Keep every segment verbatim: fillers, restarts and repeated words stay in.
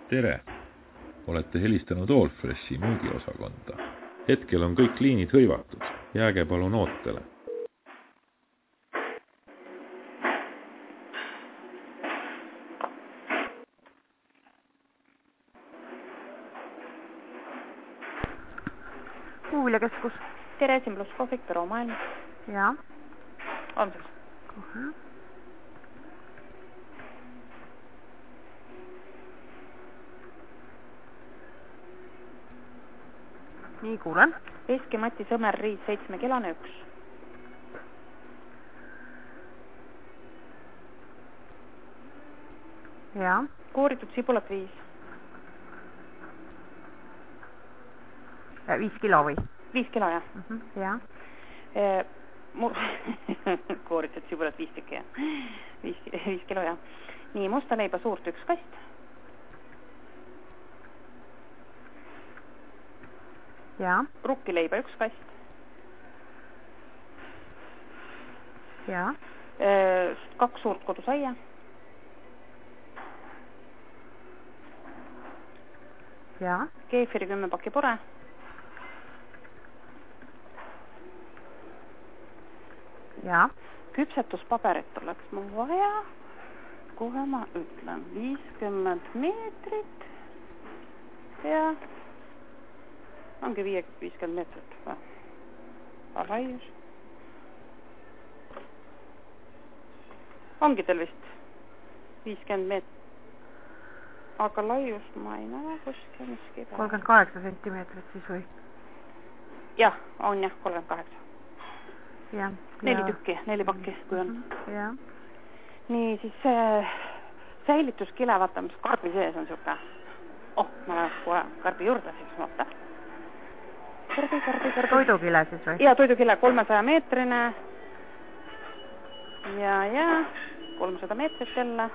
Tere! Olete helistanud Allfreshi müügiosakonda. Hetkel on kõik liinid hõivatud. Jääge palun ootele. Kuuljakeskus. Tere, siin pluss kohvik, Püro maailm. Jaa. On sul? Kohe. Nii, kuulen. Veski Mati Sõmer, riis seitsme kilone üks. Jaa. Kooritud sibulat viis. Ja, viis kilo või? Viis kilo, jah. Uh -huh. Jaa. E, mur... Kooritud sibulat viis tükki, jah. Viis, viis kilo, jah. Nii, musta leiba suurt üks kast. Jaa. Rukkileiba üks kast. Jaa. E, kaks suurt kodusaia. Jaa. Keefiri kümme paki pure. Jaa. Küpsetuspaberit oleks mul vaja. Kohe ma ütlen. viiskümmend meetrit. Ja ongi viiskümmend meetrit. Laius. Ongi teil vist viiskümmend meetrit. Aga laiust ma ei näe kuskil miski. kolmkümmend kaheksa sentimeetrit siis või? Jah, on jah, kolmkümmend kaheksa. Ja, neli ja... tükki, neli pakki, kui on. Ja. Nii, siis see säilituskile, vaata, mis karbi sees on siuke. Oh, ma lähen kohe karbi juurde, siis vaata. Karbi, karbi, karbi. Toidukile siis või? Ja, toidukile kolmesaja meetrine. Ja, ja, kolmsada meetrit jälle.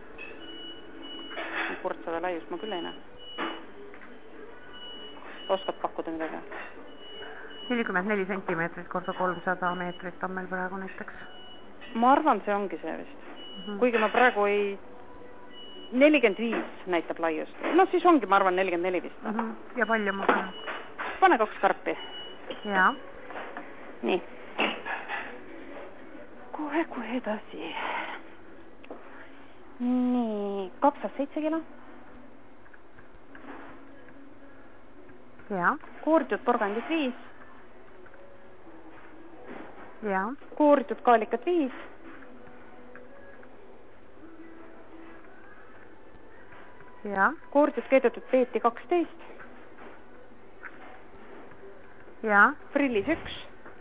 Kurtsada laiust ma küll ei näe. Oskad pakkuda midagi? nelikümmend neli sentimeetrit korda kolmsada meetrit on meil praegu näiteks. Ma arvan, see ongi see vist. Uh -huh. Kuigi ma praegu ei... nelikümmend viis näitab laiust. No siis ongi, ma arvan, nelikümmend neli vist. Uh -huh. Ja palju ma panen? Pane kaks karpi. Jaa. Nii. Kohe, kohe edasi. Nii, kakssada seitse kilo. Jaa. Kooritud porgandid viis. Jaa. Kooritud kaalikat viis. Jaa. Kooritud keedetud peeti kaksteist. Jaa. Frillis üks.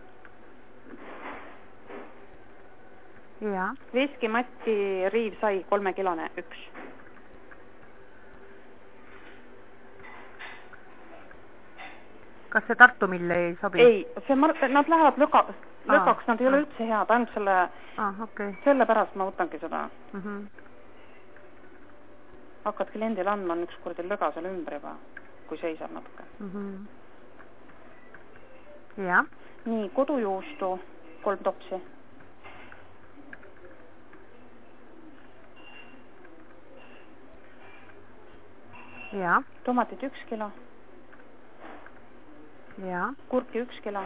Jaa. Veski Mati riiv sai kolme kilone üks. Kas see Tartu mill ei sobi? Ei, see mar... nad lähevad lõka... lõkaks, nad ei ole üldse head, ainult selle... Ah, okay. Selle pärast ma võtangi seda. Uh -huh. Hakkad kliendile andma, on üks kurdi lõga seal ümber juba, kui seisab natuke. Uh -huh. Ja. Nii, kodujuustu kolm topsi. Ja. Tomatid üks kilo. Ja. Kurki üks kilo.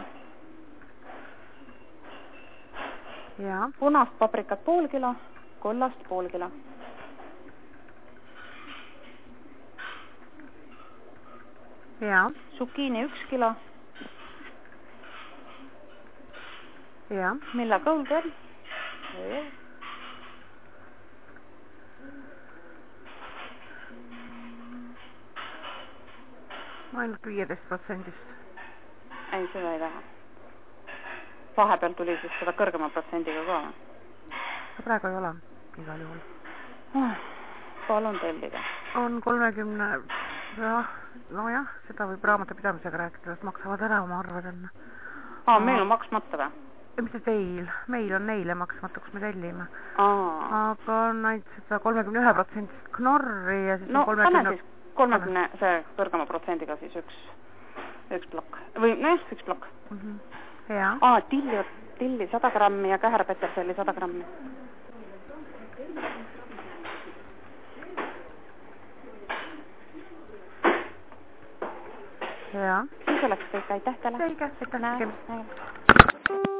Ja. Punast paprikat pool kilo, kollast pool kilo. Ja. Zucchini üks kilo. Ja. Milla Golden. Ja. Ainult viieteist protsendist. Ei, seda ei taha. Vahepeal tuli siis seda kõrgema protsendiga ka. Praegu ei ole, igal juhul. Ah, palun tellida. On kolmekümne... Ja, no jah, seda võib raamatupidamisega rääkida, et maksavad ära oma arved enne. Aa, meil on maksmata või? Mis see teil? Meil on neile maksmata, kus me tellime. Aa. Aga on ainult seda kolmekümne ühe protsendist knorri ja siis no, on kolmekümne... pane siis kolmekümne see kõrgema protsendiga siis üks, üks plokk. Või noh, üks plokk. Uh -huh. Ja. Aa, tilli, tilli sada grammi ja käherpeterselli sada grammi. Jaa. Siis oleks kõik, aitäh teile. Selge, aitäh. Näe, näe.